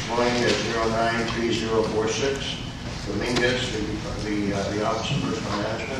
displaying as 093046. Dominguez, the Office of Personnel Management.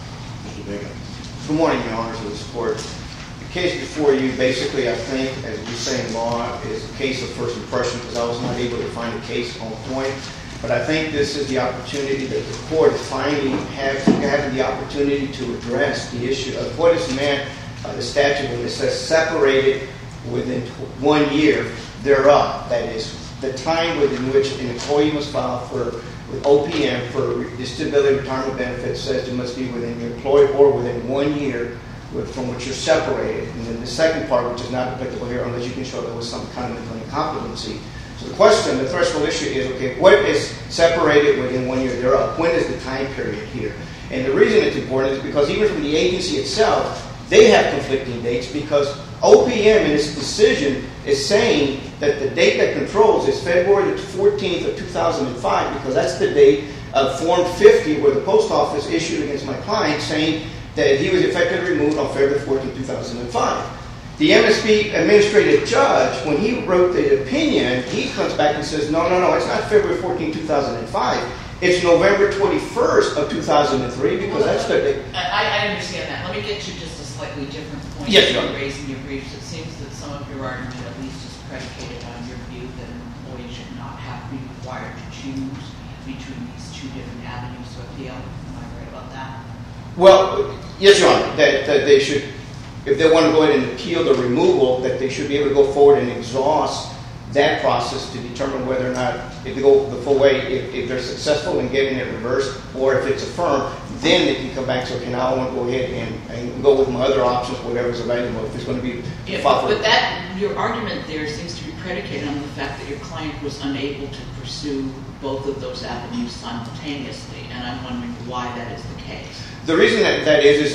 Mr. Bacon. Good morning, Your Honor, to this court. The case before you, basically, I think, as we say in law, is a case of first impression because I was not able to find a case on point. But I think this is the opportunity that the court is finally having the opportunity to address the issue of what is meant by the statute when it says separated within 1 year thereof. That is, the time within which an employee must file with OPM for disability retirement benefits says it must be within your employer or within 1 year from which you're separated. And then the second part, which is not applicable here unless you can show there was some kind of mental incompetency. So the question, the threshold issue is, okay, what is separated within 1 year thereof? When is the time period here? And the reason it's important is because even from the agency itself, they have conflicting dates because OPM in its decision is saying that the date that controls is February the 14th of 2005 because that's the date of Form 50 where the post office issued against my client saying that he was effectively removed on February 14th, 2005. The MSP administrative judge, when he wrote the opinion, he comes back and says, no, it's not February 14, 2005. It's November 21st of 2003 because that's the date. I understand that. Let me get you just a slightly different point. Yes, Your Honor. You're raising your briefs. It seems that some of your argument at least is predicated on your view that an employee should not have to be required to choose between these two different avenues of appeal. Am I right about that? Well, yes, Your Honor, that they should, if they want to go ahead and appeal the removal, that they should be able to go forward and exhaust that process to determine whether or not, if they go the full way, if they're successful in getting it reversed, or if it's affirmed, then they can come back and say, okay, now I want to go ahead and go with my other options, whatever's available, if it's going to be... Yeah, but that, your argument there seems to be predicated on the fact that your client was unable to pursue both of those avenues simultaneously, and I'm wondering why that is the case. The reason that is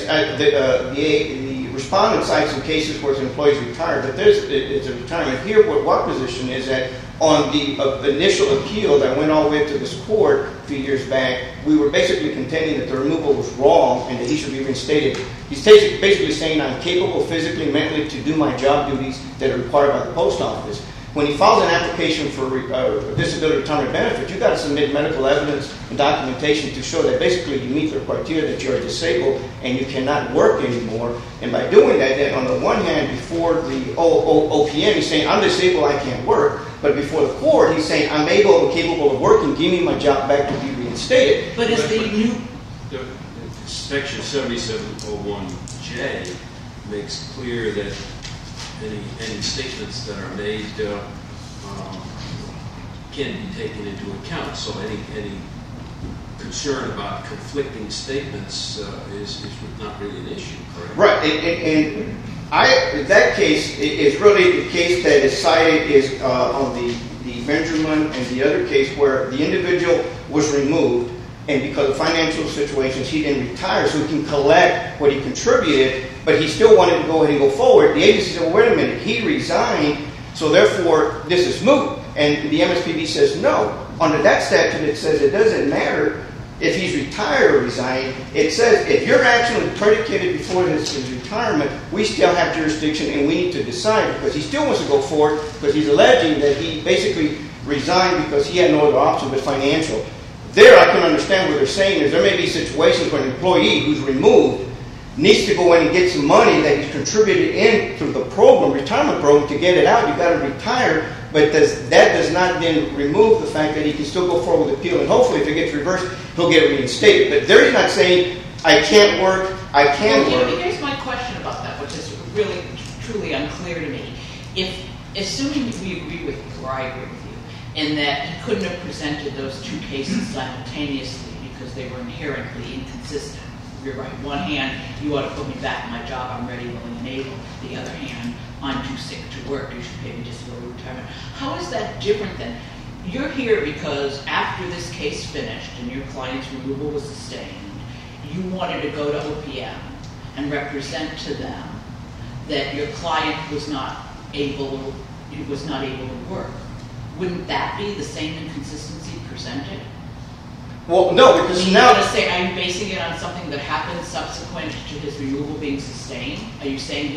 the respondent cites some cases where his employees retired, but it's a retirement. Here, what our position is that on the initial appeal that went all the way up to this court a few years back, we were basically contending that the removal was wrong and that he should be reinstated. He's basically saying I'm capable physically, mentally to do my job duties that are required by the post office. When he files an application for disability retirement benefits, you've got to submit medical evidence and documentation to show that basically you meet the criteria that you're disabled and you cannot work anymore. And by doing that, then on the one hand, before the OPM, he's saying I'm disabled, I can't work. But before the court, he's saying I'm able and capable of working, give me my job back to be reinstated. But is the new... Section 7701J makes clear that any statements that are made can be taken into account. So any concern about conflicting statements is not really an issue, correct? Right. And that case is really the case that is cited is on the Benjamin and the other case where the individual was removed, and because of financial situations, he didn't retire, so he can collect what he contributed, but he still wanted to go ahead and go forward. The agency said, well, wait a minute, he resigned, so therefore this is moot. And the MSPB says, no. Under that statute, it says it doesn't matter if he's retired or resigned. It says if you're actually predicated before his retirement, we still have jurisdiction and we need to decide because he still wants to go forward because he's alleging that he basically resigned because he had no other option but financial. There, I can understand what they're saying is there may be situations where an employee who's removed needs to go in and get some money that he's contributed in through the program, retirement program, to get it out. You've got to retire, but that does not then remove the fact that he can still go forward with the appeal, and hopefully if it gets reversed, he'll get reinstated. But there he's not saying, I can't work, I can work. Here's my question about that, which is really, truly unclear to me. Assuming we agree with you, or I agree with you, in that he couldn't have presented those two cases simultaneously because they were inherently inconsistent. You're right. One hand, you ought to put me back in my job. I'm ready, willing, and able. The other hand, I'm too sick to work. You should pay me disability retirement. How is that different than you're here because after this case finished and your client's removal was sustained, you wanted to go to OPM and represent to them that your client was not able to work? Wouldn't that be the same inconsistency presented? Well, no, because now... Are you basing it on something that happened subsequent to his removal being sustained? Are you saying his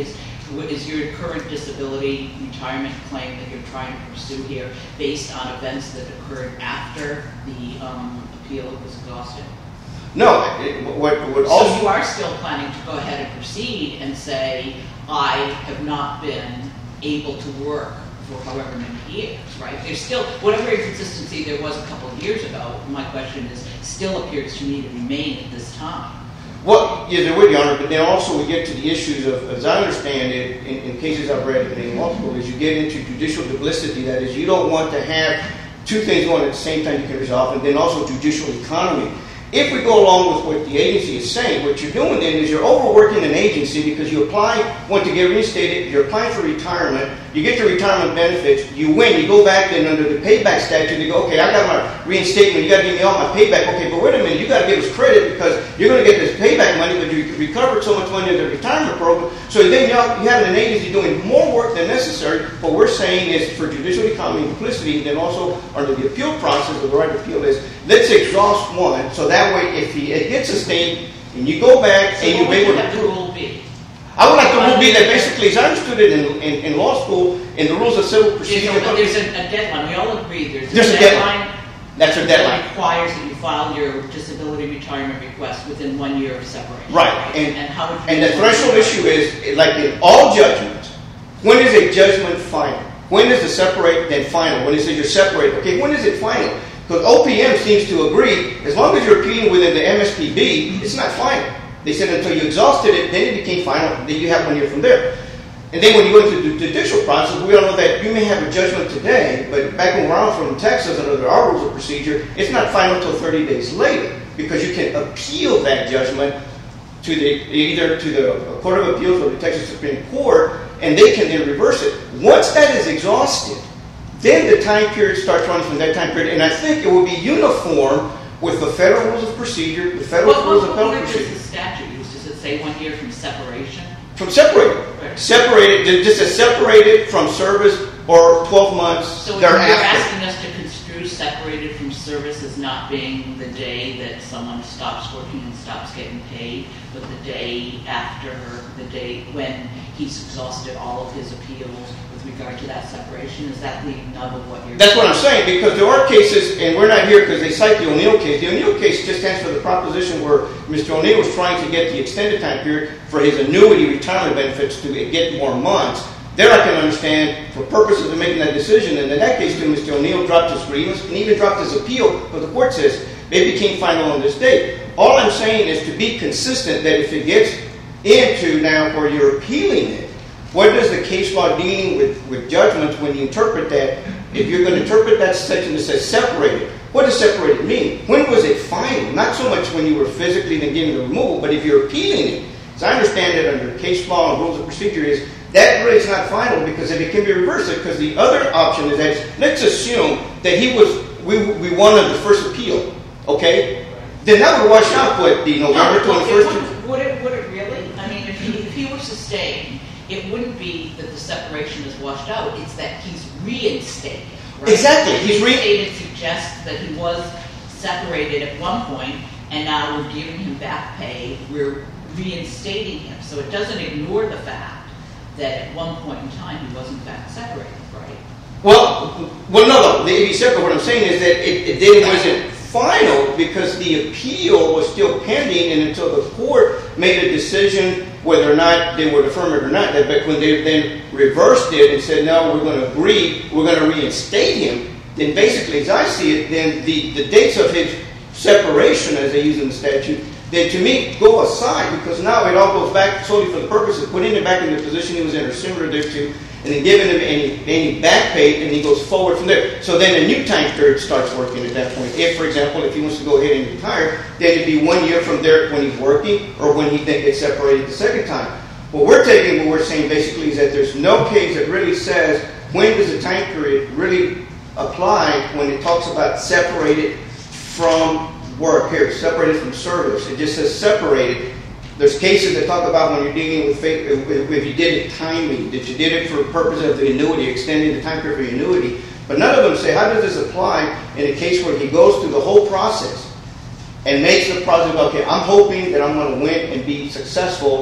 is your current disability retirement claim that you're trying to pursue here based on events that occurred after the appeal was exhausted? No, what also... So you are still planning to go ahead and proceed and say, I have not been able to work for however many years, right? There's still, whatever inconsistency there was a couple of years ago, my question is, still appears to me to remain at this time. Well, yeah, there would, Your Honor, but then also we get to the issues of, as I understand it, in cases I've read in law school, is you get into judicial duplicity. That is, you don't want to have two things going at the same time you can resolve, and then also judicial economy. If we go along with what the agency is saying, what you're doing then is you're overworking an agency because you want to get reinstated, you're applying for retirement, you get your retirement benefits, you win, you go back then under the payback statute, you go, okay, I got my reinstatement, you got to give me all my payback, okay, but wait a minute, you got to give us credit because you're going to get this payback money, but you recovered so much money in the retirement program, so then you have an agency doing more work than necessary. What we're saying is for judicial economy and duplicity, and then also under the appeal process of the right to appeal is, let's exhaust one, so that way if it gets sustained, and you go back so and you're able to prove. Rule be? I would like the rule be that basically, as I understood it in law school, in the rules of civil procedure... But there's a deadline. We all agree there's a deadline. That's a deadline. That requires that you file your disability retirement request within 1 year of separation. Right. And how would you... And the threshold issue is, like in all judgments, when is a judgment final? When is the separate then final? When it says you're separated, okay, when is it final? Because OPM seems to agree, as long as you're appealing within the MSPB, it's not final. They said until you exhausted it, then it became final, then you have 1 year from there. And then when you go into the judicial process, we all know that you may have a judgment today, but back when we're out from Texas under our rules of procedure, it's not final until 30 days later, because you can appeal that judgment to either to the Court of Appeals or the Texas Supreme Court, and they can then reverse it. Once that is exhausted, then the time period starts running from that time period, and I think it will be uniform with the federal rules of procedure, the federal rules of appellate procedure. What does the statute use? Does it say 1 year from separation? From separated. Right. Separated, just as separated from service or 12 months so thereafter. So you're asking us to construe separated from service as not being the day that someone stops working and stops getting paid, but the day after, the day when he's exhausted all of his appeals with regard to that separation? Is that the nub of what you're That's what I'm saying, because there are cases, and we're not here because they cite the O'Neill case. The O'Neill case just stands for the proposition where Mr. O'Neill was trying to get the extended time period for his annuity retirement benefits to get more months. There I can understand, for purposes of making that decision, and in that case, too, Mr. O'Neill dropped his grievance and even dropped his appeal, but the court says it became final on this date. All I'm saying is to be consistent that if it gets into now where you're appealing it, what does the case law dealing with judgments when you interpret that? If you're going to interpret that section that says separated, what does separated mean? When was it final? Not so much when you were physically then getting the removal, but if you're appealing it. As I understand it under case law and rules of procedure is, that really is not final because if it can be reversed, because the other option is that, let's assume that we won on the first appeal, okay? Then that would wash out what the November 21st... Would it really? I mean, if he were sustained, it wouldn't be that the separation is washed out, it's that he's reinstated, right? Exactly. He's reinstated suggests that he was separated at one point, and now we're giving him back pay, we're reinstating him. So it doesn't ignore the fact that at one point in time he was in fact separated, right? Well, no. The AB separate, what I'm saying is that it wasn't final because the appeal was still pending, and until the court made a decision whether or not they would affirm it or not, but when they then reversed it and said, no, we're going to agree, we're going to reinstate him, then basically, as I see it, then the dates of his separation, as they use in the statute, then to me, go aside, because now it all goes back solely for the purpose of putting him back in the position he was in or similar thereto, and then giving him any back pay, and he goes forward from there. So then a new time period starts working at that point. If, for example, if he wants to go ahead and retire, then it'd be 1 year from there when he's working, or when he then gets separated the second time. What we're saying basically is that there's no case that really says when does the time period really apply when it talks about separated from work here, separated from service. It just says separated. There's cases that talk about when you're dealing with if you did it timely, that you did it for the purpose of the annuity, extending the time period for the annuity. But none of them say, how does this apply in a case where he goes through the whole process and makes the process, okay, I'm hoping that I'm going to win and be successful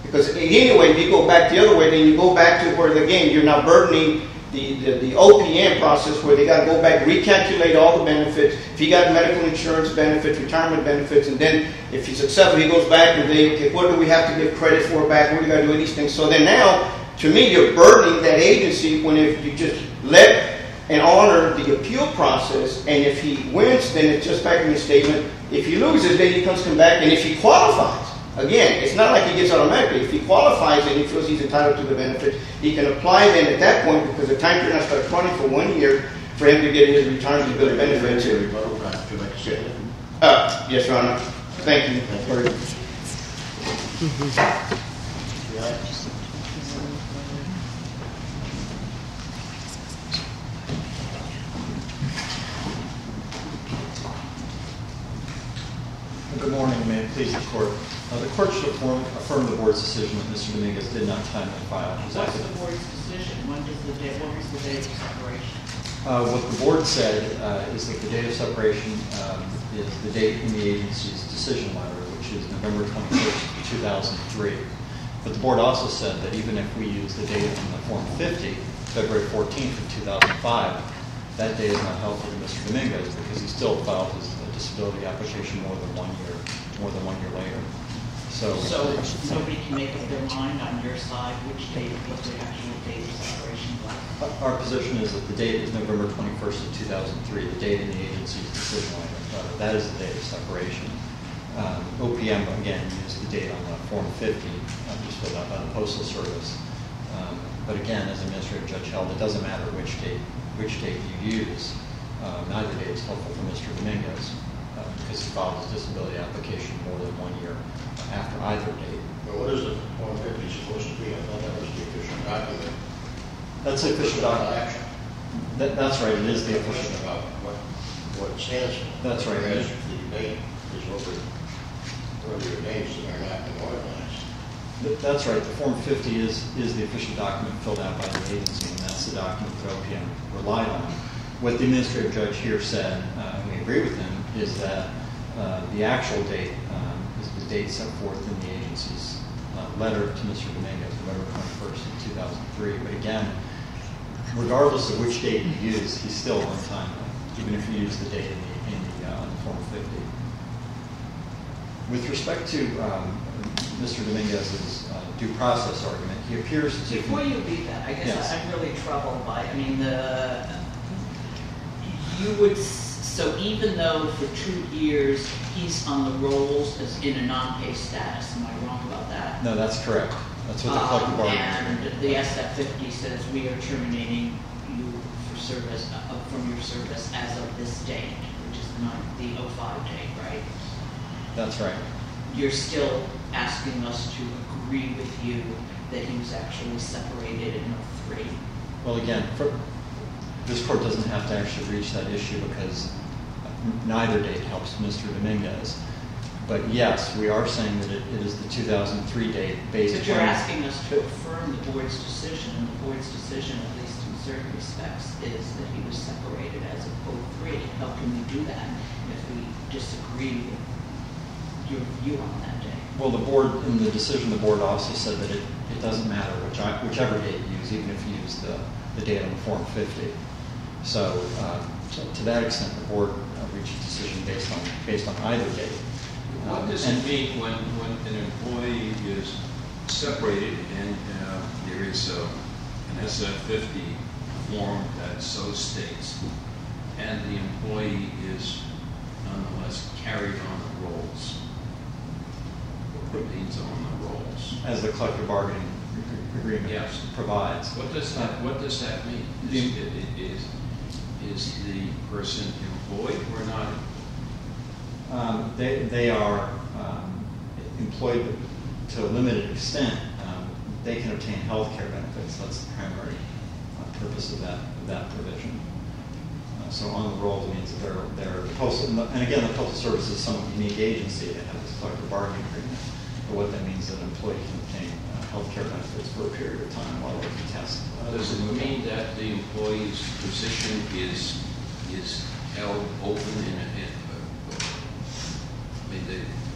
Because anyway, if you go back the other way, then you go back to where, again, you're now burdening the OPM process where they got to go back, recalculate all the benefits. If he got medical insurance benefits, retirement benefits, and then if he's successful, he goes back and they, okay, what do we have to give credit for back? What do we got to do with these things? So then now, to me, you're burdening that agency when if you just let and honor the appeal process, and if he wins, then it's just back in his statement. If he loses, then he comes back, and if he qualifies, again, it's not like he gets automatically. If he qualifies and he feels he's entitled to the benefit, he can apply then at that point because the time period now starts running for 1 year for him to get his retirement benefits. Yes, Your Honor. Thank you. Good morning. May it please the Court. The Court should affirm the Board's decision that Mr. Dominguez did not timely file his What's affidavit. the board's decision? What was the date of separation? What the Board said is that the date of separation is the date in the agency's decision letter, which is November 21st, 2003. But the Board also said that even if we use the date in the Form 50, February 14th of 2005, that date is not helpful to Mr. Dominguez because he still filed his disability application more than 1 year later. So nobody can make up their mind on your side which date was the actual date of separation was? our position is that the date is November 21st of 2003, the date in the agency's decision letter. That is the date of separation. OPM, again, used the date on the Form 50, just filled out by the Postal Service. But again, as Administrative Judge held, it doesn't matter which date you use. Neither date is helpful for Mr. Dominguez because he filed his disability application more than 1 year after either date. But what is the Form 50 supposed to be? I thought that was the official document. That's the official document. Action. That's right, it is the The question official. about what it stands for. That's right. Whereas the date is over earlier dates that are not been organized. That's right. The Form 50 is the official document filled out by the agency, and that's the document that OPM relied on. What the administrative judge here said, and we agree with him, is that the actual date is the date set forth in the agency's letter to Mr. Dominguez, November 21st, 2003. But again, regardless of which date you use, he's still on time, even if you use the date in the Form 50. With respect to Mr. Dominguez's due process argument, he appears to... Before you leave that, I guess Yes. I'm really troubled by, so even though for 2 years he's on the rolls as in a non-pay status, am I wrong about that? No, that's correct. That's what the collective bargaining agreement. And the SF-50 says we are terminating you for service, from your service as of this date, which is the 05 date, right? That's right. You're still asking us to agree with you that he was actually separated in 03. Well, again, this court doesn't have to actually reach that issue because neither date helps Mr. Dominguez. But yes, we are saying that it is the 2003 date based on... But you're asking us to affirm the board's decision, and the board's decision, at least in certain respects, is that he was separated as of 03. How can we do that if we disagree with your view on that day? Well, the board, in the decision, the board also said that it doesn't matter whichever date you use, even if you use the date on the Form 50. So to that extent, the board reached a decision based on either date. What does it mean when an employee is separated and there is an SF-50 form that so states, and the employee is nonetheless carried on the rolls? What means on the rolls? As the collective bargaining agreement Yes. provides. What does that mean? Is the person employed or not? They are employed to a limited extent. They can obtain health care benefits. That's the primary purpose of that provision. So on the rolls means that they're the postal, and again, the Postal Service is a somewhat unique agency that has this collective bargaining agreement. But what that means is that an employee can obtain health care benefits for a period of time while they contest. Does it mean that the employee's position is held open the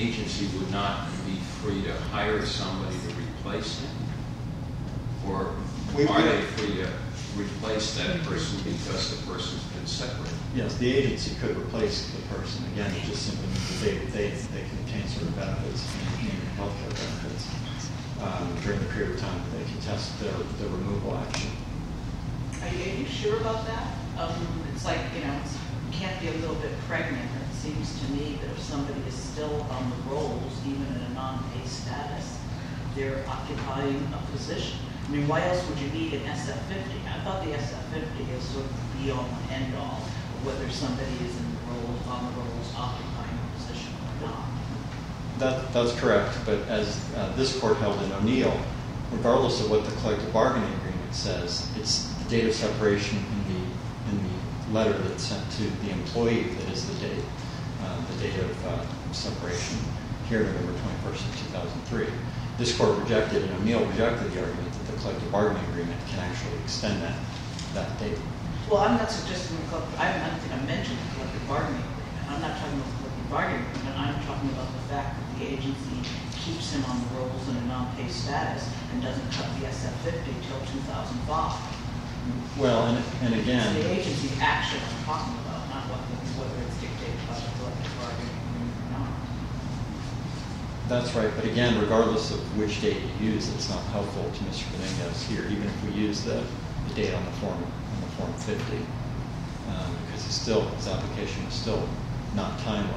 agency would not be free to hire somebody to replace him? Or are they free to replace that person because the person's been separated? Yes, the agency could replace the person. Again, it just simply means that they can obtain certain benefits, including healthcare benefits, during the period of time that they contest their removal action. Are you sure about that? It's like, you can't be a little bit pregnant. It seems to me that if somebody is still on the rolls, even in a non-pay status, they're occupying a position. I mean, why else would you need an SF-50? I thought the SF-50 is sort of the be-all and end-all of whether somebody is in the rolls, on the rolls, occupying a position or not. That's correct, but as this court held in O'Neill, regardless of what the collective bargaining agreement says, it's the date of separation in the letter that's sent to the employee that is the date of separation, here November 21st of 2003. This court rejected, and O'Neill rejected the argument that the collective bargaining agreement can actually extend that date. Well, I'm not suggesting I don't think I mentioned the collective bargaining agreement. I'm not talking about the collective bargaining agreement. I'm talking about the fact that the agency keeps him on the rolls in a non-pay status and doesn't cut the SF-50 till 2005. Well, and again, It's the agency's action I'm talking about, not whether it's dictated by the collective bargaining agreement or not. that's right, but again, regardless of which date you use, it's not helpful to Mr. Dominguez here, even if we use the date on the form 50, because his application is still not timely.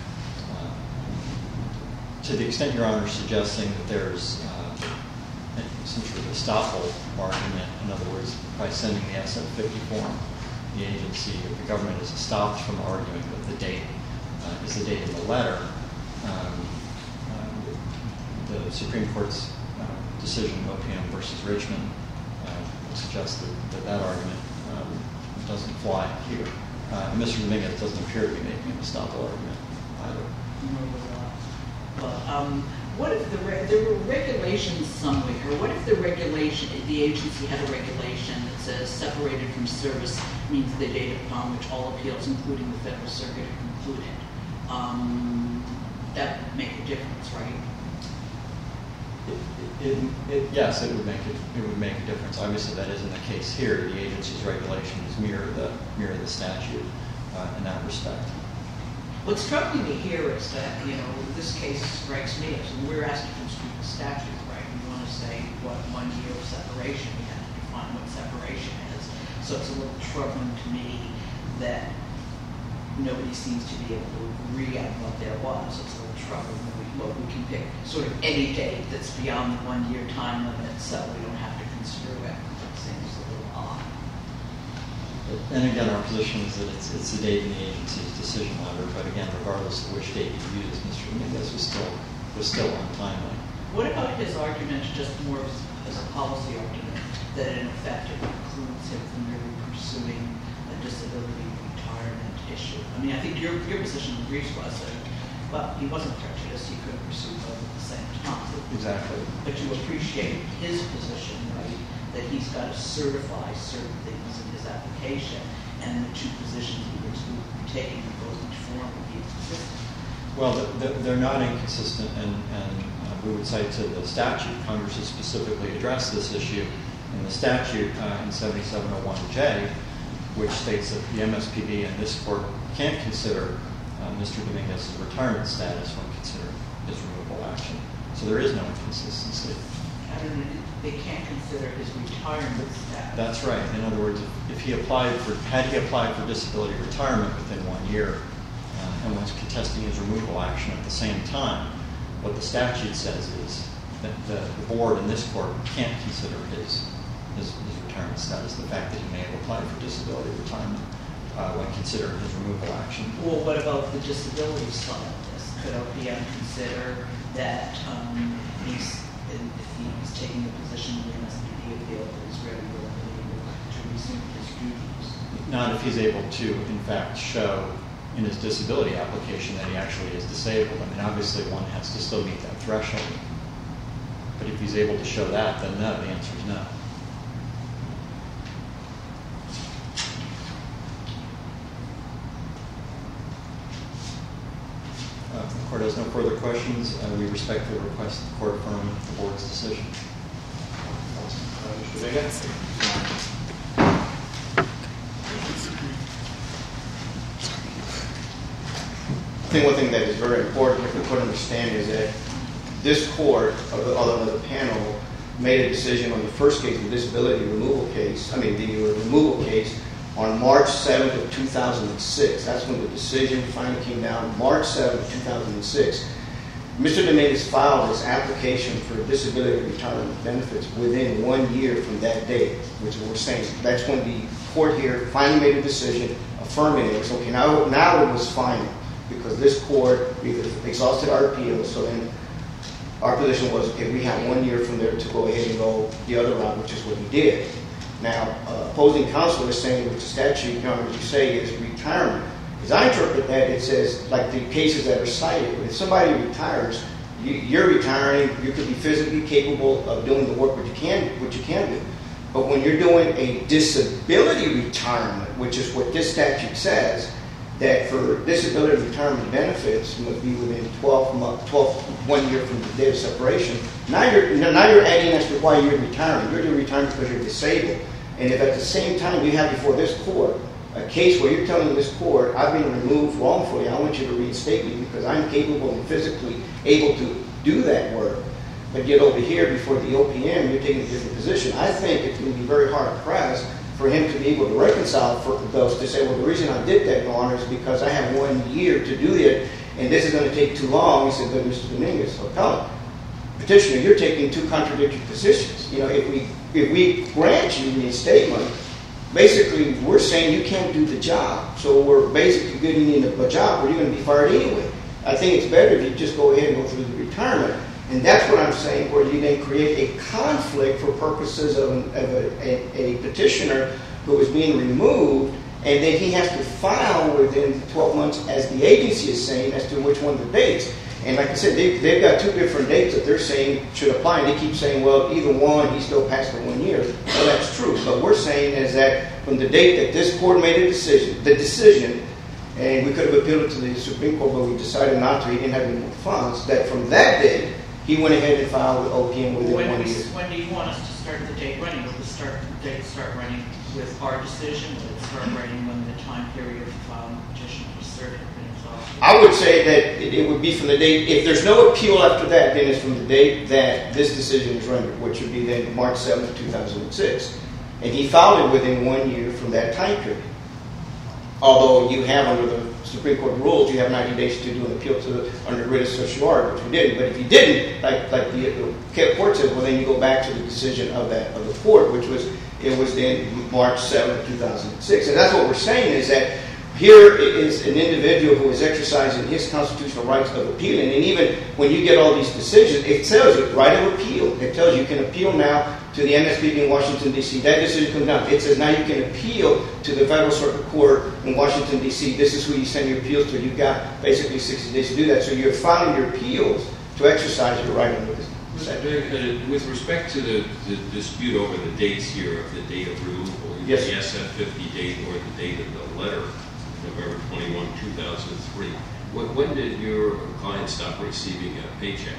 To the extent Your Honor is suggesting that there's essentially a estoppel argument, in other words, by sending the SF-50 form, the agency or the government is stopped from arguing that the date is the date of the letter. The Supreme Court's decision, OPM versus Richmond, suggests that argument doesn't fly here. And Mr. Dominguez doesn't appear to be making an estoppel argument either. But what if there were regulations somewhere, or what if the agency had a regulation that says separated from service means the date upon which all appeals, including the Federal Circuit, are concluded? That would make a difference, right? Yes, it would make a difference. Obviously, that isn't the case here. The agency's regulations mirror the statute in that respect. What's troubling me here is that, this case strikes me as we're asked to construe the statute, right? We want to say what 1 year of separation, we have to define what separation is. So it's a little troubling to me that nobody seems to be able to agree on what there was. It's a little troubling that we can pick sort of any date that's beyond the 1 year time limit, so we don't have to construe it. It seems a little odd. And again, our position is that it's the date in the agency's decision letter, but again, regardless of which date you use, Mr. Dominguez was still untimely. What about his argument, just more as a policy argument, that in effect it precludes him from really pursuing a disability retirement issue? I mean, I think your position in the briefs was that, well, he wasn't prejudiced, he couldn't pursue both at the same time. Exactly. But you appreciate his position, right, that he's got to certify certain things in his application, and the two positions he was taking in both each form would be consistent. Well, they're not inconsistent, and we would cite to the statute. Congress has specifically addressed this issue in the statute in 7701J, which states that the MSPB and this court can't consider Mr. Dominguez's retirement status when considering his removal action. So there is no inconsistency. They can't consider his retirement status. That's right. In other words, had he applied for disability retirement within 1 year and was contesting his removal action at the same time, what the statute says is that the board in this court can't consider his retirement status, the fact that he may have applied for disability retirement when considering his removal action. Well, what about the disability side of this? Could OPM consider that if he's taking the position of the MSPB appeal that he's ready to resume his duties? Not if he's able to, in fact, show in his disability application that he actually is disabled. I mean, obviously one has to still meet that threshold. But if he's able to show that, then no, the answer is no. the court has no further questions, we respectfully request the court affirm the board's decision. Mr. Vega? I think one thing that is very important if the court understand is that this court, although the panel, made a decision on the first case, the disability removal case, the removal case, on March 7th of 2006. That's when the decision finally came down, March 7th, 2006. Mr. Dominguez filed his application for disability retirement benefits within 1 year from that date, which we're saying. That's when the court here finally made a decision affirming it. So, okay, now it was final because this court exhausted our appeal, so then our position was, okay, we have 1 year from there to go ahead and go the other route, which is what we did. Now, opposing counsel is saying that the statute, as you say, is retirement. As I interpret that, it says, like the cases that are cited, if somebody retires, you're retiring, you could be physically capable of doing the work what you can do. But when you're doing a disability retirement, which is what this statute says, that for disability retirement benefits must be within 1 year from the date of separation. Now you're adding as to why you're retiring. You're retiring because you're disabled. And if at the same time you have before this court a case where you're telling this court, I've been removed wrongfully, I want you to reinstate me because I'm capable and physically able to do that work, but yet over here before the OPM you're taking a different position, I think it's going to be very hard pressed for him to be able to reconcile for those to say, well, the reason I did that, Your Honor, is because I have 1 year to do it, and this is going to take too long. He said, but Mr. Dominguez, appellant, petitioner, you're taking two contradictory positions. If we grant you reinstatement, basically we're saying you can't do the job. So we're basically getting in a job where you're going to be fired anyway. I think it's better if you just go ahead and go through the retirement. And that's what I'm saying, where you then create a conflict for purposes of a petitioner who is being removed, and then he has to file within 12 months, as the agency is saying, as to which one of the dates. And like I said, they've got two different dates that they're saying should apply, and they keep saying, well, either one, he's still past the 1 year. Well, that's true. But we're saying is that from the date that this court made the decision, and we could have appealed it to the Supreme Court, but we decided not to, he didn't have any more funds, that from that date, he went ahead and filed with OPM within 1 year. When do you want us to start the date running? Will the date start running with our decision? Will it start running when the time period of filing the petition for cert has been exhausted? I would say that it would be from the date, if there's no appeal after that, then it's from the date that this decision is rendered, which would be then March 7th, 2006. And he filed it within 1 year from that time period. Although you have, under the Supreme Court rules, you have 90 days to do an appeal under writ of certiorari, which we didn't. But if you didn't, like the court said, well, then you go back to the decision of the court, which was then March 7th, 2006. And that's what we're saying is that here is an individual who is exercising his constitutional rights of appealing. And even when you get all these decisions, it tells you right of appeal. It tells you can appeal now to the MSPB in Washington, D.C. That decision comes down. It says now you can appeal to the Federal Circuit Court in Washington, D.C. This is who you send your appeals to. You've got basically 60 days to do that. So you're filing your appeals to exercise your right under this. With respect to the dispute over the dates here of the date of removal, yes, the SF-50 date or the date of the letter, November 21, 2003, when did your client stop receiving a paycheck?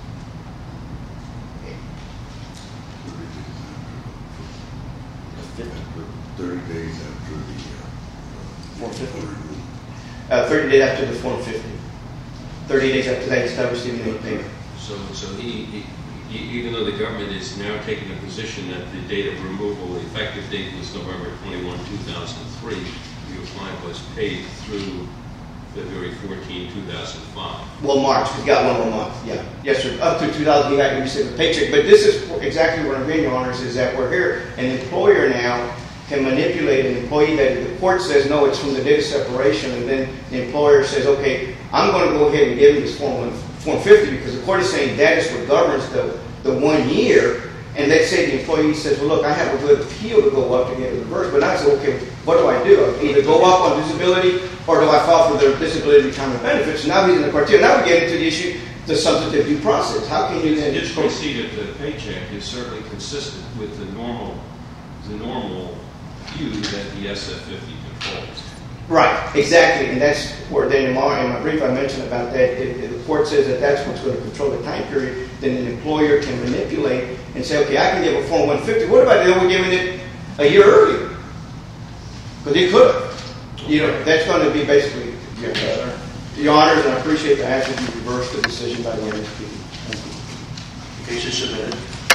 30 days after the Form 50. removal. 30 days after the Form 50. 30 days after that, he stopped receiving any payment. So he, even though the government is now taking a position that the date of removal, the effective date was November 21, 2003, your client was paid through February 14, 2005. Well, March. He's got 1 more month. Yeah. Yes, sir. Up to 2000, he got to receive a paycheck. But this is exactly what I'm getting, Your Honors, is that we're here. An employer now can manipulate an employee that the court says, no, it's from the date of separation, and then the employer says, okay, I'm going to go ahead and give him this Form 50 because the court is saying that is what governs the 1 year. And let's say the employee says, well, look, I have a good appeal to go up to get a reverse, but I say, okay, what do I do? I either go up on disability or do I file for their disability retirement benefits? Now he's in the criteria. Now we get into the issue, the substantive due process. How can you then... His receipt of the paycheck is certainly consistent with the normal view that the SF-50 controls. Right. Exactly, and that's where then in my brief I mentioned about that. If the court says that that's what's going to control the time period, then an employer can manipulate and say, okay, I can give a Form 150. What about they were giving it a year earlier? Because they could have. You know, that's going to be basically your honors, and I appreciate the action to reverse the decision by the MSPB. Case is submitted.